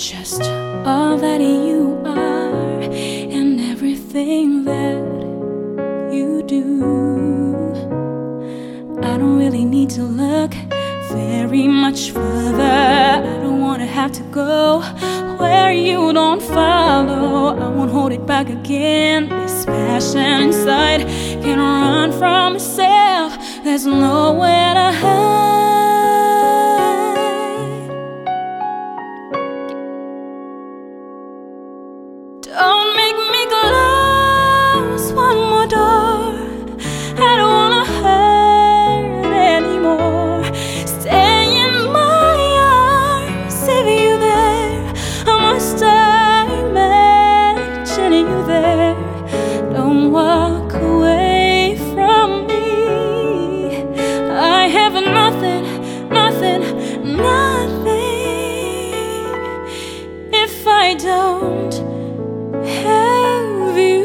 just all that you are and everything that you do. I don't really need to look very much further. I don't wanna have to go where you don't follow. I won't hold it back again. This passion inside can't run from itself. There's nowhere to hide. Don't make me close one more door. I don't wanna hurt anymore. Stay in my arms if you there. I must imagine you there. Don't walk away from me. I have nothing, nothing, nothing if I don't have you.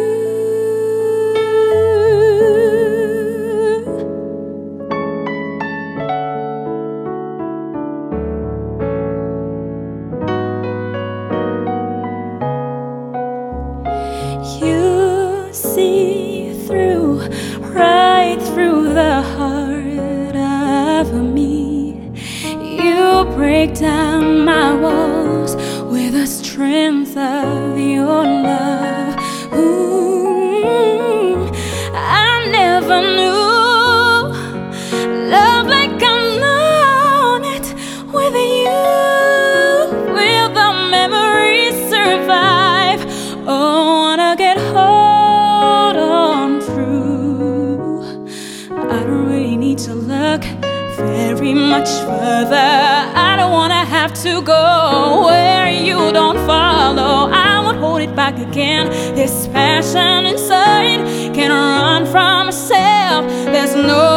You see through, right through the heart of me. You break down my walls with the strength of your love. Ooh, I never knew love like I've known it with you. Will the memories survive? Oh, wanna get hold on through. I don't really need to look very much further. I don't wanna have to go where you don't follow. I won't hold it back again. This passion inside can't run from myself. There's no